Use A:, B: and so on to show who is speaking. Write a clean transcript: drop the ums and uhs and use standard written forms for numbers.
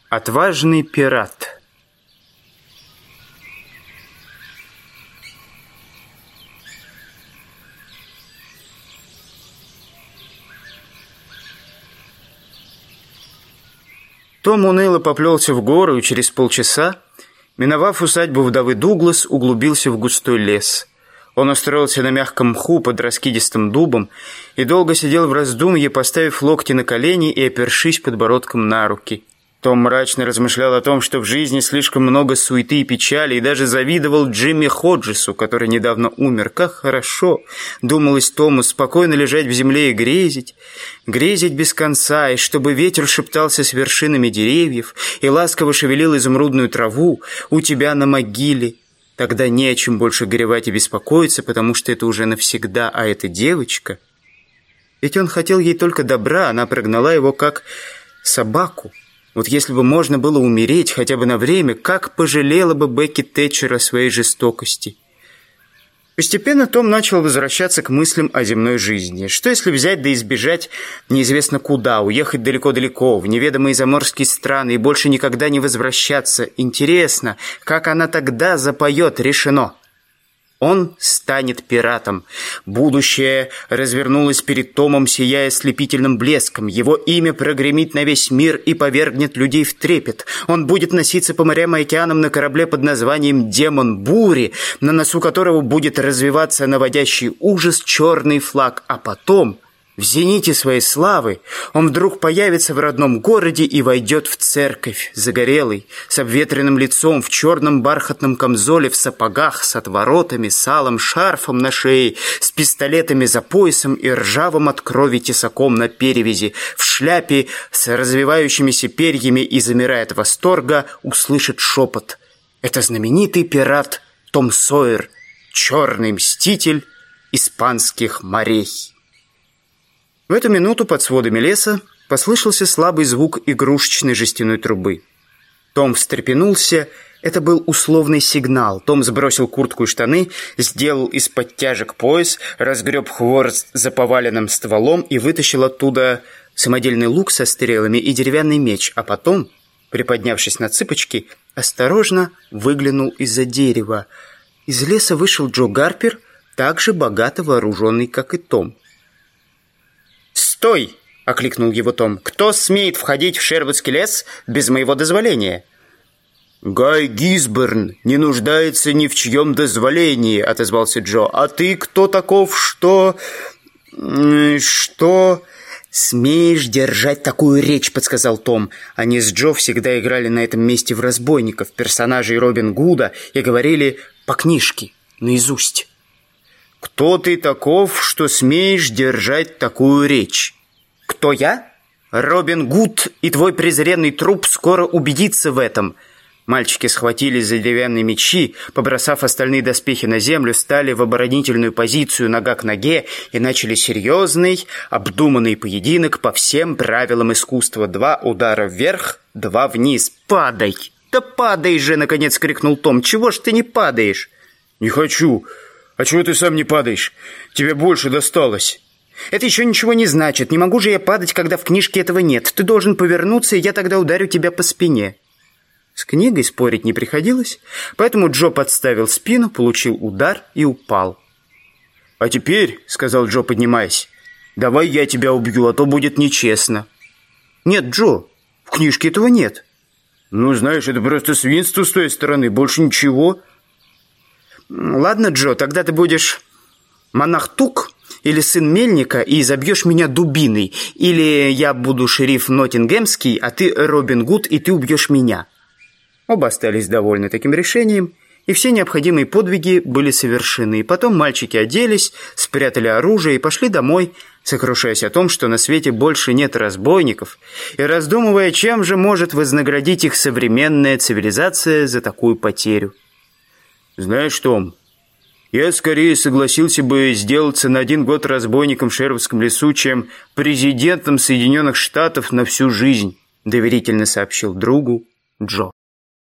A: Отважный пират. Том уныло поплелся в гору и через полчаса, миновав усадьбу вдовы Дуглас, углубился в густой лес. Он устроился на мягком мху под раскидистым дубом и долго сидел в раздумье, поставив локти на колени и опершись подбородком на руки. Том мрачно размышлял о том, что в жизни слишком много суеты и печали, и даже завидовал Джимми Ходжесу, который недавно умер. Как хорошо, думалось Тому, спокойно лежать в земле и грезить без конца, и чтобы ветер шептался с вершинами деревьев и ласково шевелил изумрудную траву у тебя на могиле. Тогда не о чем больше горевать и беспокоиться, потому что это уже навсегда, а эта девочка... Ведь он хотел ей только добра, она прогнала его как собаку. Вот если бы можно было умереть хотя бы на время, как пожалела бы Бекки Тэтчер о своей жестокости. Постепенно Том начал возвращаться к мыслям о земной жизни. Что если взять да избежать неизвестно куда, уехать далеко-далеко, в неведомые заморские страны и больше никогда не возвращаться? Интересно, как она тогда запоет, решено. Он станет пиратом. Будущее развернулось перед Томом, сияя слепительным блеском. Его имя прогремит на весь мир и повергнет людей в трепет. Он будет носиться по морям и океанам на корабле под названием «Демон бури», на носу которого будет развиваться наводящий ужас черный флаг. А потом, в зените своей славы, он вдруг появится в родном городе и войдет в церковь, загорелый, с обветренным лицом, в черном бархатном камзоле, в сапогах, с отворотами, с алым шарфом на шее, с пистолетами за поясом и ржавым от крови тесаком на перевязи, в шляпе с развивающимися перьями и, замирая от восторга, услышит шепот. Это знаменитый пират Том Сойер, черный мститель испанских морей. В эту минуту под сводами леса послышался слабый звук игрушечной жестяной трубы. Том встрепенулся. Это был условный сигнал. Том сбросил куртку и штаны, сделал из подтяжек пояс, разгреб хворост за поваленным стволом и вытащил оттуда самодельный лук со стрелами и деревянный меч, а потом, приподнявшись на цыпочки, осторожно выглянул из-за дерева. Из леса вышел Джо Гарпер, также богато вооруженный, как и Том. «Стой!» — окликнул его Том. «Кто смеет входить в Шервудский лес без моего дозволения?» «Гай Гисборн не нуждается ни в чьем дозволении», — отозвался Джо. «А ты кто таков, что...» «Что...» «Смеешь держать такую речь», — подсказал Том. Они с Джо всегда играли на этом месте в разбойников, персонажей Робин Гуда, и говорили по книжке, наизусть. «Кто ты таков, что смеешь держать такую речь?» «Кто я?» «Робин Гуд и твой презренный труп скоро убедится в этом». Мальчики схватились за деревянные мечи, побросав остальные доспехи на землю, стали в оборонительную позицию нога к ноге и начали серьезный, обдуманный поединок по всем правилам искусства. 2 удара вверх, 2 вниз. «Падай!» «Да падай же!» — наконец крикнул Том. «Чего ж ты не падаешь?» «Не хочу!» «А чего ты сам не падаешь? Тебе больше досталось». «Это еще ничего не значит. Не могу же я падать, когда в книжке этого нет. Ты должен повернуться, и я тогда ударю тебя по спине». С книгой спорить не приходилось, поэтому Джо подставил спину, получил удар и упал. «А теперь, — сказал Джо, поднимаясь, — давай я тебя убью, а то будет нечестно». «Нет, Джо, в книжке этого нет». «Ну, знаешь, это просто свинство с той стороны, больше ничего». «Ладно, Джо, тогда ты будешь монах Тук или сын мельника и забьешь меня дубиной. Или я буду шериф Ноттингемский, а ты Робин Гуд, и ты убьешь меня». Оба остались довольны таким решением, и все необходимые подвиги были совершены. И потом мальчики оделись, спрятали оружие и пошли домой, сокрушаясь о том, что на свете больше нет разбойников, и раздумывая, чем же может вознаградить их современная цивилизация за такую потерю. «Знаешь, Том, я скорее согласился бы сделаться на 1 год разбойником в Шервудском лесу, чем президентом Соединенных Штатов на всю жизнь», доверительно сообщил другу Джо.